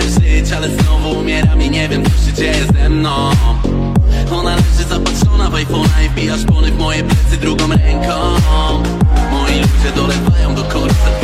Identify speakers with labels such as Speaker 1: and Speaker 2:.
Speaker 1: żyć, ale znowu umieram i nie wiem co się dzieje ze mną. Ona leży zapatrzona w iPhone'a i wbija szpony w moje plecy drugą ręką. Moi ludzie dolewają do końca